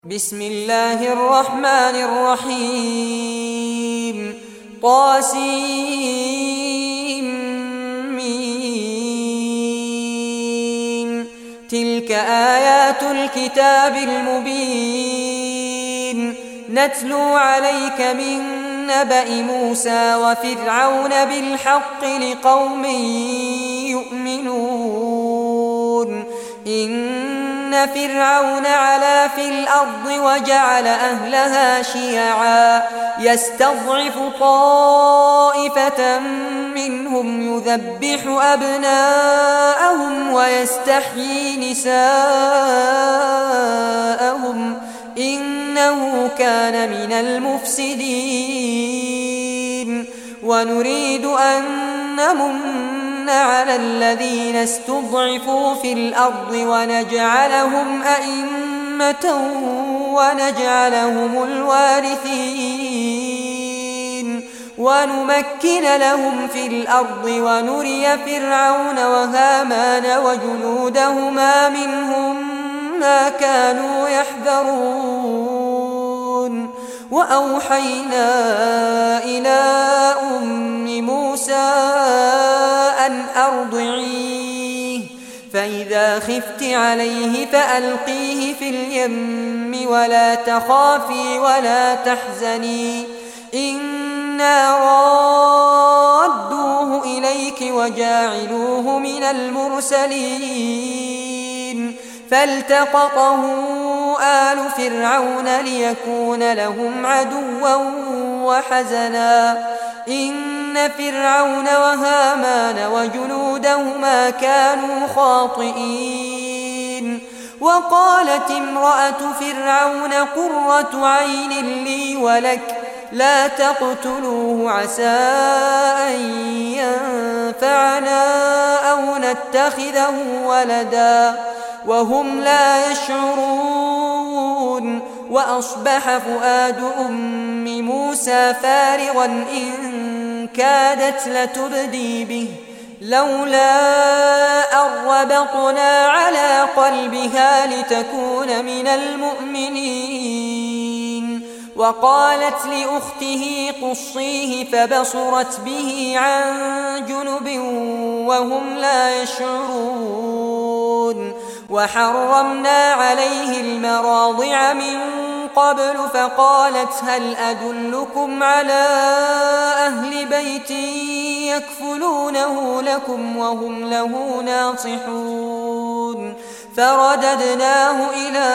بسم الله الرحمن الرحيم طاسيم تلك آيات الكتاب المبين نتلو عليك من نبأ موسى وفرعون بالحق لقوم يؤمنون إن فرعون علا في الأرض وجعل أهلها شيعا يستضعف طائفة منهم يذبح أبناءهم ويستحيي نساءهم إنه كان من المفسدين ونريد أن نمن على الذين استضعفوا في الأرض ونجعلهم أئمة ونجعلهم الوارثين ونمكن لهم في الأرض ونري فرعون وهامان وجنودهما منهم ما كانوا يحذرون وأوحينا إلى أم موسى أن أرضعيه فإذا خفت عليه فألقيه في اليم ولا تخافي ولا تحزني إنا رادوه إليك وجاعلوه من المرسلين فالتقطه آل فرعون ليكون لهم عدوا وحزنا إن فرعون وهامان وجنودهما كانوا خاطئين وقالت امرأة فرعون قرة عين لي ولك لا تقتلوه عسى أن ينفعنا أو نتخذه ولدا وهم لا يشعرون وأصبح فؤاد أم موسى فارغا إن كادت لتبدي به لولا أن ربطنا على قلبها لتكون من المؤمنين وقالت لأخته قصيه فبصرت به عن جنب وهم لا يشعرون وحرمنا عليه المراضع من قبل فقالت هل أدلكم على أهل بيت يكفلونه لكم وهم له ناصحون فرددناه إلى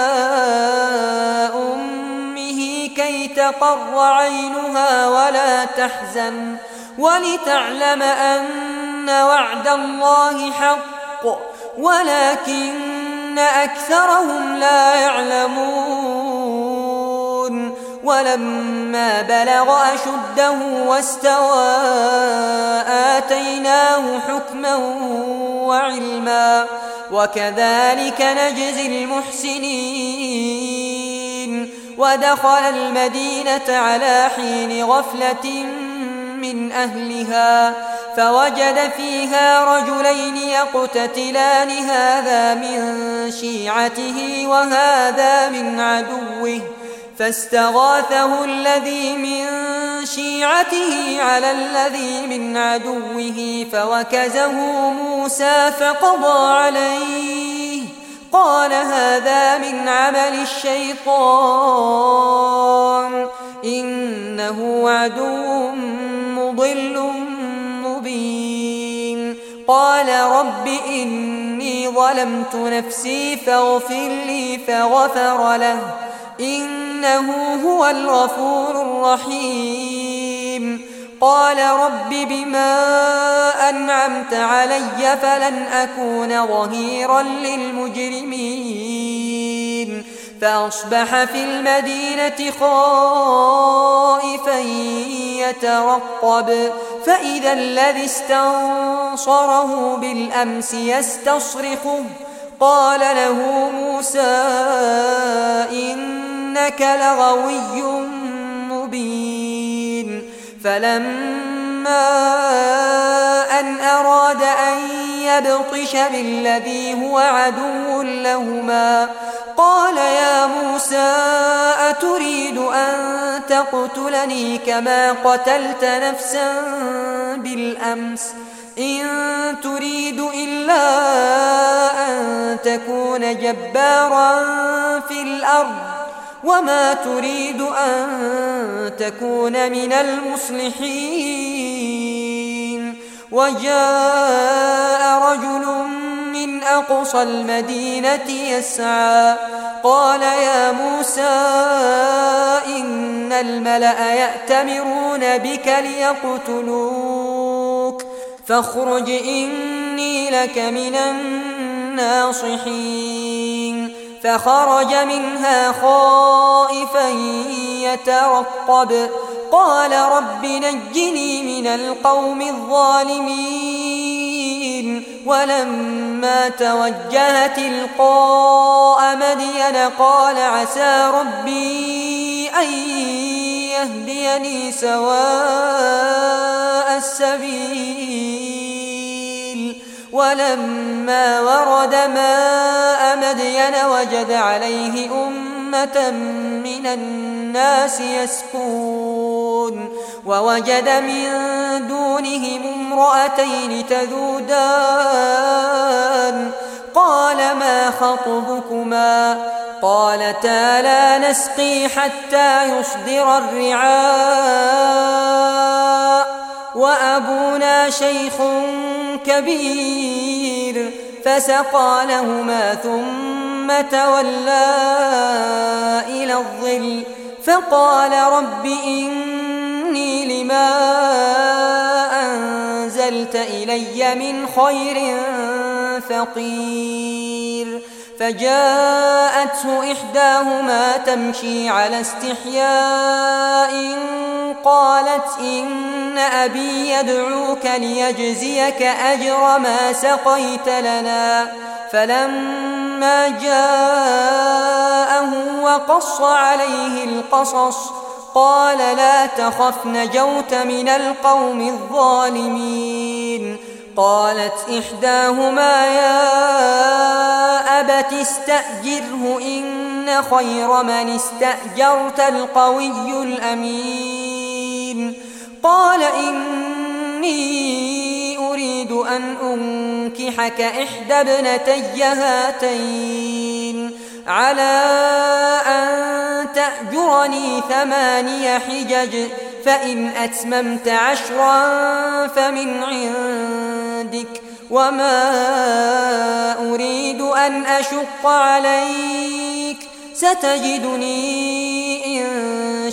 أمه كي تقر عينها ولا تحزن ولتعلم أن وعد الله حق ولكن أكثرهم لا يعلمون ولما بلغ أشده واستوى آتيناه حكما وعلما وكذلك نجزي المحسنين ودخل المدينة على حين غفلة من أهلها فوجد فيها رجلين يقتتلان هذا من شيعته وهذا من عدوه فاستغاثه الذي من شيعته على الذي من عدوه فوكزه موسى فقضى عليه قال هذا من عمل الشيطان إنه عدو مضل مبين قال رب إني ظلمت نفسي فاغفر لي فغفر له إنه هو الغفور الرحيم قال رب بما أنعمت علي فلن أكون ظهيرا للمجرمين فأصبح في المدينة خائفا يترقب فإذا الذي استنصره بالأمس يستصرخه قال له موسى إنك لغوي مبين فلما أن أراد أن يبطش بالذي هو عدو لهما قال يا موسى تقتلني كما قتلت نفسا بالأمس إن تريد إلا أن تكون جبارا في الأرض وما تريد أن تكون من المصلحين وجاء رجل من أقصى المدينة يسعى قال يا موسى إن الملأ يأتمرون بك ليقتلوك فاخرج إني لك من الناصحين فخرج منها خائفا يترقب قال رب نجني من القوم الظالمين ولما توجه تلقاء مدين قال عسى ربي أن يهديني سواء السبيل ولما ورد ماء مدين وجد عليه أمة من الناس يسقون ووجد من دونهم امرأتين تذودان قال ما خطبكما قالتا لا نسقي حتى يصدر الرعاء وأبونا شيخ كبير فسقى لهما ثم تولى إلى الظل فقال رب إني لما أنزلت إلي من خير فقير فجاءته إحداهما تمشي على استحياء قالت إن أبي يدعوك ليجزيك أجر ما سقيت لنا فلما جاءه وقص عليه القصص قال لا تخف نجوت من القوم الظالمين قالت إحداهما يا أبت استأجره إن خير من استأجرت القوي الأمين قال إني أريد أن أنكحك إحدى ابنتي هاتين على أن تأجرني 8 حجج فإن أتممت 10 فمن عندك وما أريد أن أشق عليك ستجدني إن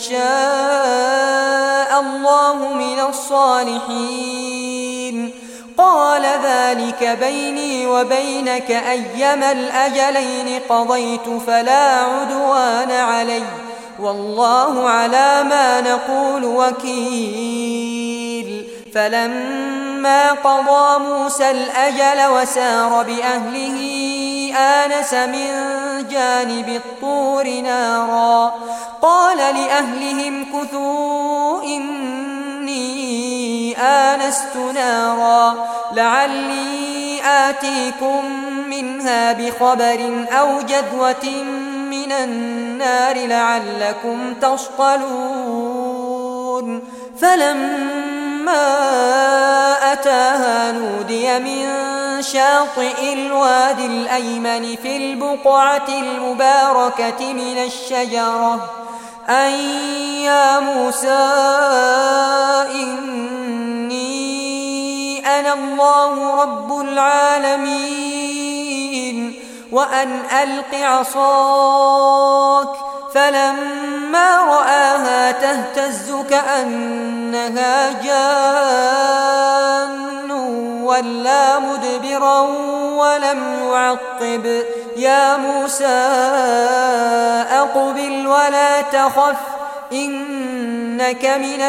شاء الله من الصالحين قال ذلك بيني وبينك أيما الأجلين قضيت فلا عدوان علي والله على ما نقول وكيل فلما قضى موسى الأجل وسار بأهله آنس من جانب الطور نارا قال لأهلهم كثوا إني آنست نارا لعلي آتيكم منها بخبر أو جذوة من النار لعلكم تصطلون فلما أتاها نودي من شاطئ الوادي الأيمن في البقعة المباركة من الشجرة أن يا موسى إني أنا الله رب العالمين وأن ألق عصاك فلما رآها تهتز كأنها جان ولا مدبرا ولم يعقب يا موسى أقبل ولا تخف إنك من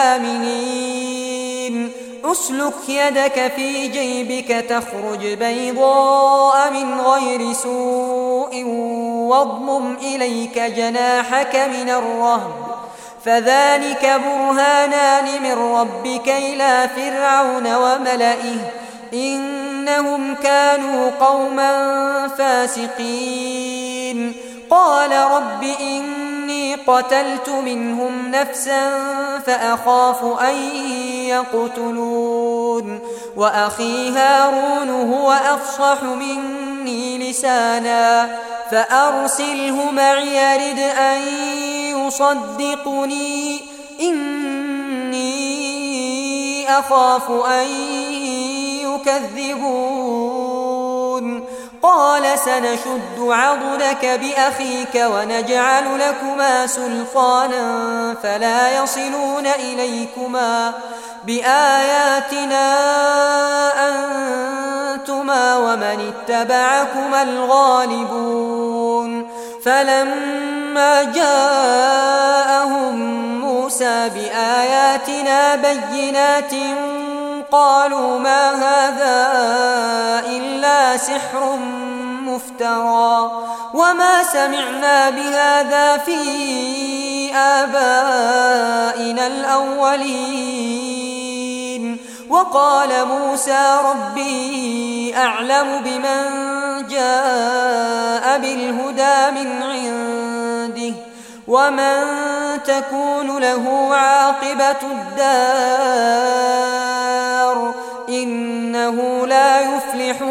الآمنين أسلك يدك في جيبك تخرج بيضاء من غير سوء واضمم إليك جناحك من الرهب فذلك برهانان من ربك إلى فرعون وملئه إنهم كانوا قوما فاسقين قال رب إني قتلت منهم نفسا فأخاف أن يقتلون وأخي هارون هو أفصح مني لسانا فأرسله معي يرد أن يصدقني إني أخاف أن يكذبون قال سنشد عضدك بأخيك ونجعل لكما سلطانا فلا يصلون إليكما بآياتنا أنتما ومن اتبعكما الغالبون فلما جاءهم موسى بآياتنا بينات قالوا ما هذا إلا سحر مفترى وما سمعنا بهذا في آبائنا الأولين وقال موسى ربي أعلم بمن جاء بالهدى من عنده ومن تكون له عاقبة الدار إنه لا يفلح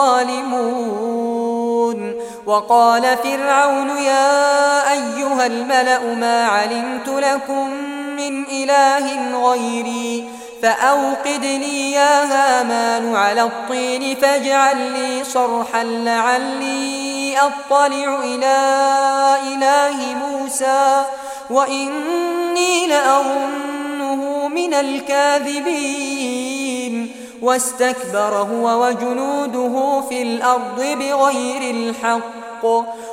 الظالمون وقال فرعون يا أيها الملأ ما علمت لكم من إله غيري فأوقد لي يا هامان على الطين فاجعل لي صرحا لعلي أطلع إلى إله موسى وإني لأظنه من الكاذبين واستكبر هو وجنوده في الأرض بغير الحق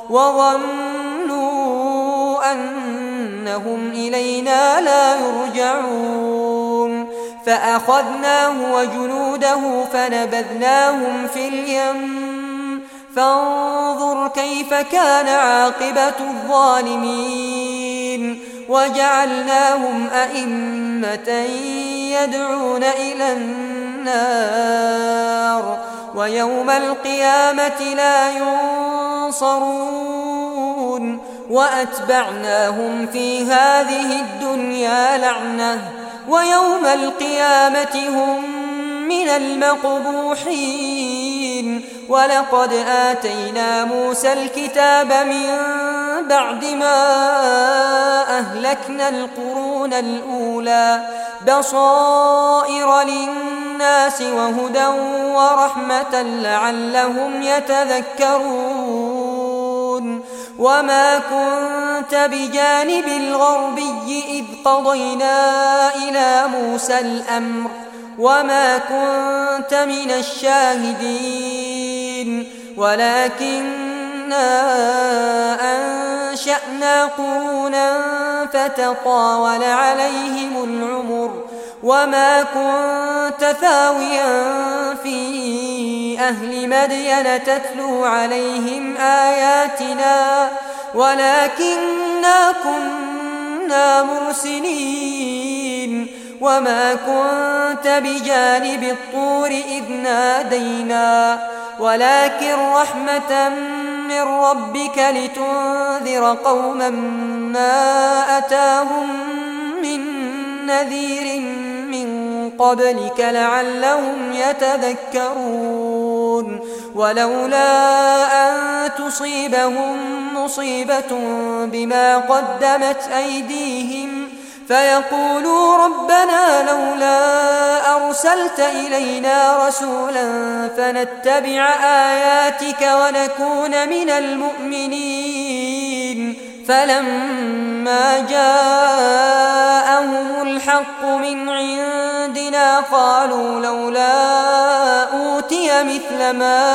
وظنوا أنهم إلينا لا يرجعون فأخذناه وجنوده فنبذناهم في اليم فانظر كيف كان عاقبة الظالمين وجعلناهم أئمة يدعون إلى النار ويوم القيامة لا ينصرون وأتبعناهم في هذه الدنيا لعنة ويوم القيامة هم من المقبوحين ولقد آتينا موسى الكتاب من بعد ما أهلكنا القرون الأولى بصائر للناس وهدى ورحمة لعلهم يتذكرون وما كنت بجانب الغربي إذ قضينا إلى موسى الأمر وما كنت من الشاهدين ولكننا أنشأنا قرونا فتطاول عليهم العمر وما كنت ثاويا في أهل مدين تتلو عليهم آياتنا ولكننا كنا مرسلين وما كنت بجانب الطور إذ نادينا ولكن رحمة من ربك لتنذر قوما ما أتاهم من نذير من قبلك لعلهم يتذكرون ولولا أن تصيبهم مصيبة بما قدمت أيديهم فيقولوا ربنا لولا أرسلت إلينا رسولا فنتبع آياتك ونكون من المؤمنين فلما جاءهم الحق من عندنا قالوا لولا أوتي مثل ما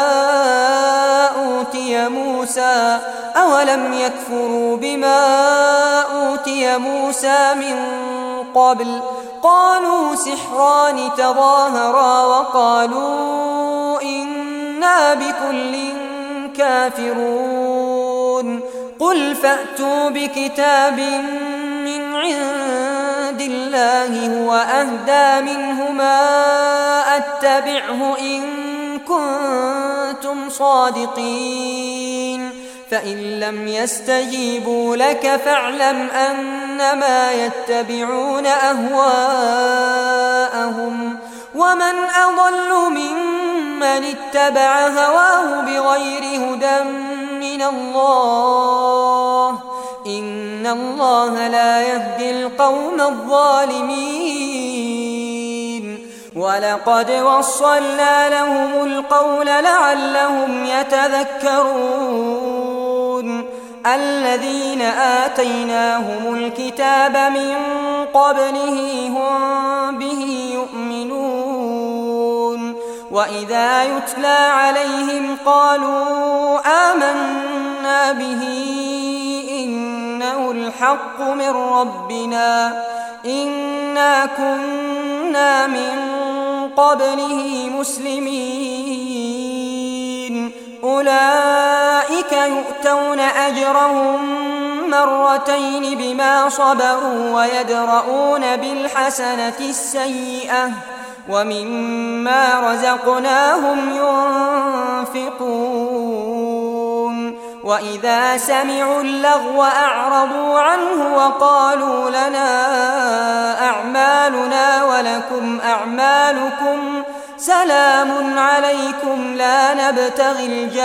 أوتي موسى أولم يكفروا بما أوتي موسى من قبل قالوا سحران تظاهرا وقالوا إنا بكل كافرون قل فأتوا بكتاب من عند الله هو أهدى منهما أتبعه إن كنتم صادقين فإن لم يستجيبوا لك فاعلم أنما يتبعون أهواءهم ومن أضل ممن اتبع هواه بغير هدى من الله إن الله لا يهدي القوم الظالمين ولقد وصلنا لهم القول لعلهم يتذكرون الذين آتيناهم الكتاب من قبله هم به يؤمنون وإذا يتلى عليهم قالوا آمنا به إنه الحق من ربنا إنا كنا من قبله مسلمين أولئك يؤتون أجرهم مرتين بما صبروا ويدرؤون بالحسنة السيئة ومما رزقناهم ينفقون وإذا سمعوا اللغو أعرضوا عنه وقالوا لنا أعمالنا ولكم أعمالكم سلام عليكم لا نبتغي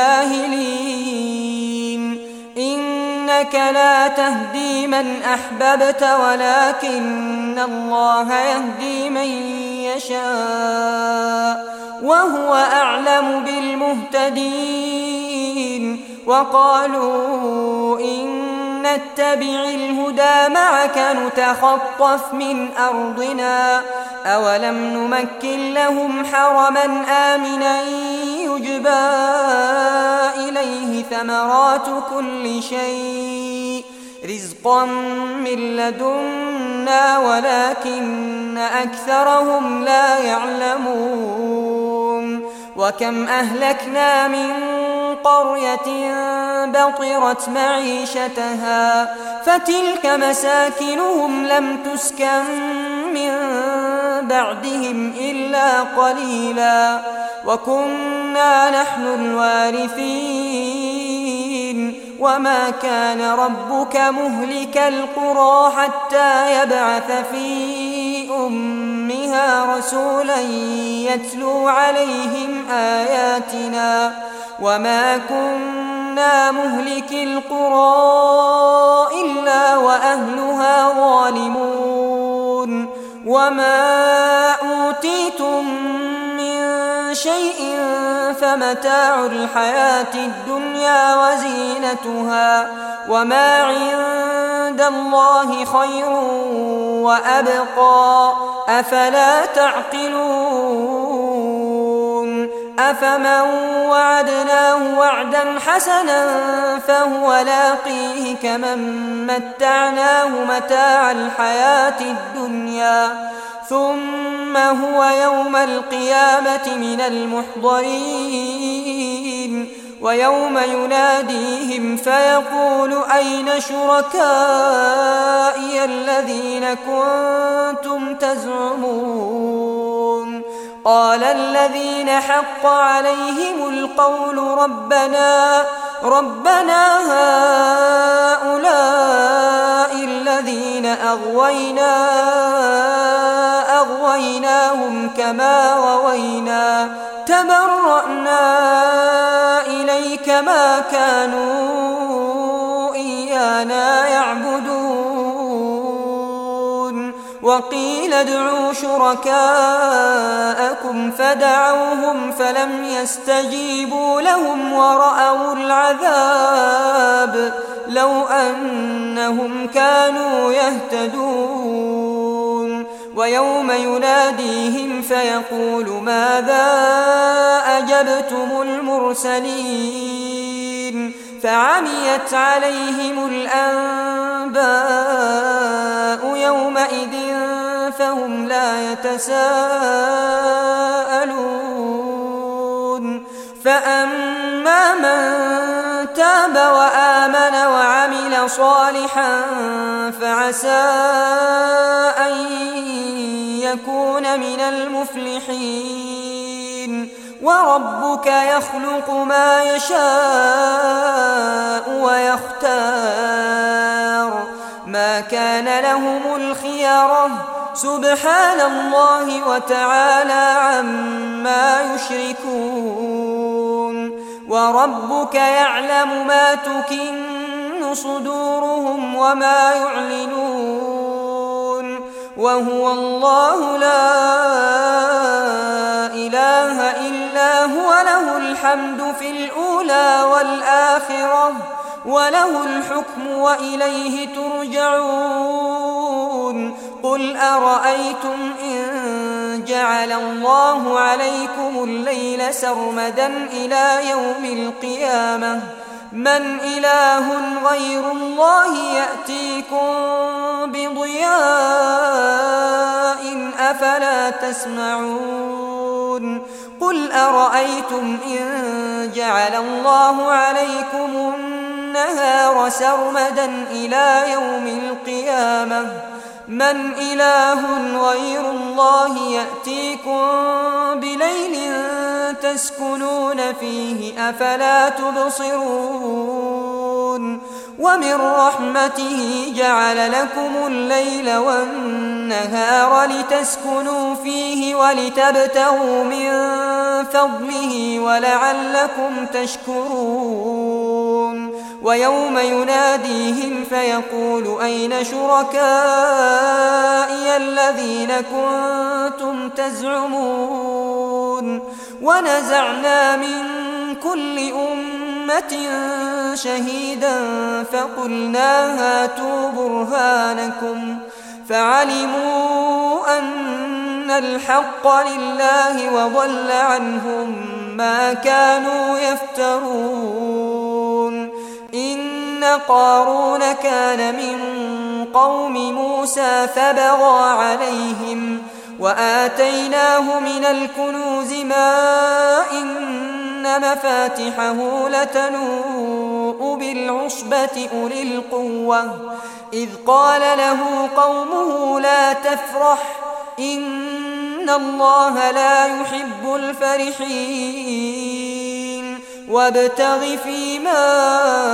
الجاهلين إنك لا تهدي من أحببت ولكن الله يهدي من يشاء وهو أعلم بالمهتدين وقالوا إن نتبع الهدى معك نتخطف من أرضنا أولم نمكن لهم حرما آمنا يجبى إليه ثمرات كل شيء رزقا من لدنا ولكن أكثرهم لا يعلمون وكم أهلكنا من قرية بطرت معيشتها فتلك مساكنهم لم تسكن من بعدهم إلا قليلا وكنا نحن الوارثين وما كان ربك مهلك القرى حتى يبعث في أمها رسولا يتلو عليهم آياتنا وما كنا مهلك القرى إلا وأهلها ظالمون وما أوتيتم من شيء فمتاع الحياة الدنيا وزينتها وما عند الله خير وأبقى أفلا تعقلون أفمن وعدناه وعدا حسنا فهو لاقيه كمن متعناه متاع الحياة الدنيا ثم هو يوم القيامة من المحضرين ويوم يناديهم فيقول أين شركائي الذين كنتم تزعمون قال الذين حق عليهم القول ربنا هؤلاء الذين أغويناهم كما غوينا تبرأنا إليك ما كانوا إيانا يعبدون وقيل ادعوا شركاءكم فدعوهم فلم يستجيبوا لهم ورأوا العذاب لو أنهم كانوا يهتدون ويوم يناديهم فيقول ماذا أجبتم المرسلين فعميت عليهم الأنباء يومئذ فهم لا يتساءلون فأما من تاب وآمن وعمل صالحا فعسى أن يكون من المفلحين وربك يخلق ما يشاء ويختار ما كان لهم الخيرة سبحان الله وتعالى عما يشركون وربك يعلم ما تكن صدورهم وما يعلنون وهو الله لا إله إلا هو له الحمد في الأولى والآخرة وله الحكم وإليه ترجعون قل أرأيتم إن جعل الله عليكم الليل سرمدا إلى يوم القيامة من إله غير الله يأتيكم بضياء أفلا تسمعون قل أرأيتم إن جعل الله عليكم النهار سرمدا إلى يوم القيامة من إله غير الله يأتيكم بليل تسكنون فيه أفلا تبصرون ومن رحمته جعل لكم الليل والنهار لتسكنوا فيه ولتبتغوا من فضله ولعلكم تشكرون ويوم يناديهم فيقول أين شركائي الذين كنتم تزعمون ونزعنا من كل أمة شهيدا فقلنا هاتوا برهانكم فعلموا أن الحق لله وضل عنهم ما كانوا يفترون إن قارون كان من قوم موسى فبغى عليهم وآتيناه من الكنوز ما إن مفاتحه لتنوء بالعصبة أولي القوة إذ قال له قومه لا تفرح إن الله لا يحب الفرحين وابتغ فيما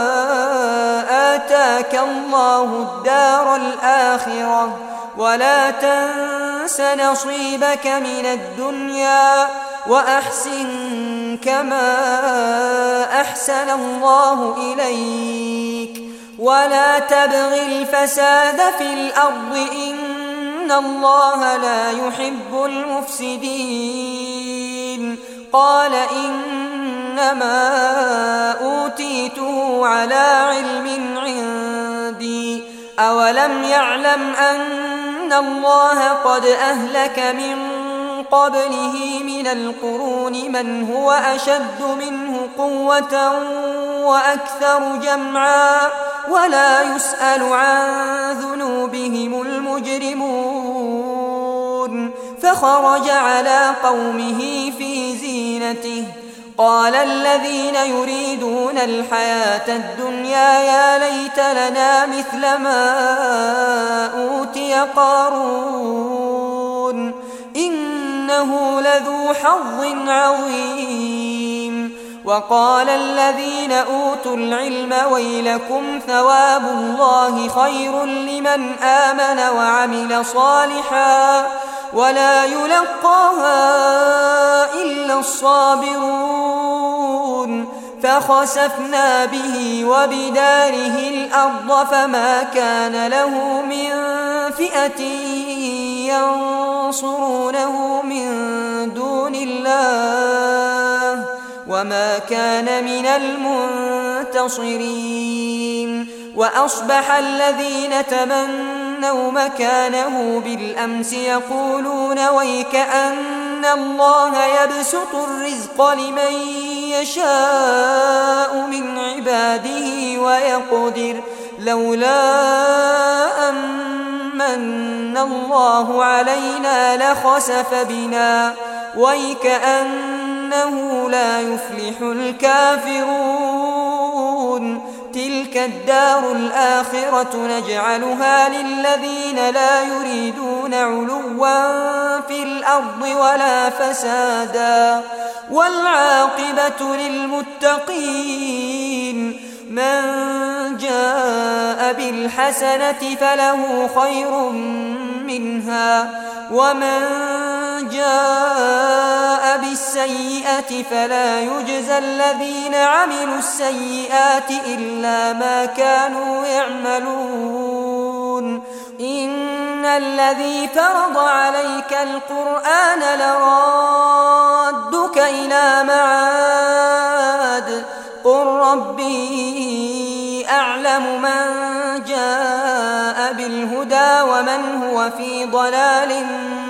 آتاك الله الدار الآخرة ولا تنس نصيبك من الدنيا وأحسن كما أحسن الله إليك ولا تبغ الفساد في الأرض إن الله لا يحب المفسدين قال إنما أوتيته على علم عندي أولم يعلم أن الله قد أهلك من قبله من القرون من هو أشد منه قوة وأكثر جمعا ولا يسأل عن ذنوبهم المجرمون فخرج على قومه في زينته قال الذين يريدون الحياة الدنيا يا ليت لنا مثل ما أوتي قارون إنه لذو حظ عظيم وقال الذين أوتوا العلم ويلكم ثواب الله خير لمن آمن وعمل صالحا ولا يلقاها إلا الصابرون فخسفنا به وبداره الأرض فما كان له من فئة ينصرونه من دون الله وما كان من المنتصرين وأصبح الذين تمنوا مكانه بالأمس يقولون ويكأن الله يبسط الرزق لمن يشاء من عباده ويقدر لولا أمن الله علينا لخسف بنا ويكأنه لا يفلح الكافرون تلك الدار الآخرة نجعلها للذين لا يريدون علوا في الأرض ولا فسادا والعاقبة للمتقين. من جاء بالحسنة فله خير منها ومن جاء بالسيئة فلا يجزى الذين عملوا السيئات إلا ما كانوا يعملون. إن الذي فرض عليك القرآن لرادك إلى معاد قل ربي أعلم من جاء بالهدى ومن هو في ضلال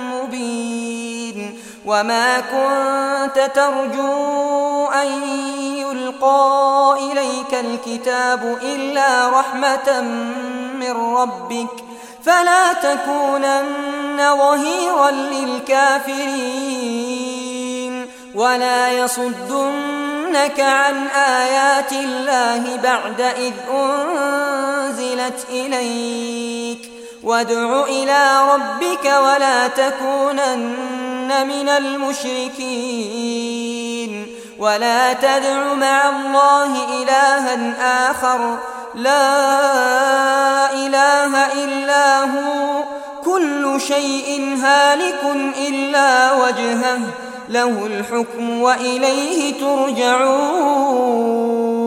مبين. وما كنت ترجو أن يلقى إليك الكتاب إلا رحمة من ربك فلا تكونن ظهيرا للكافرين. ولا يصدنك عن آيات الله بعد إذ أنزلت إليك وادع إلى ربك ولا تكونن من المشركين. ولا تدع مع الله إلها آخر لا إله إلا هو كل شيء هالك إلا وجهه له الحكم وإليه ترجعون.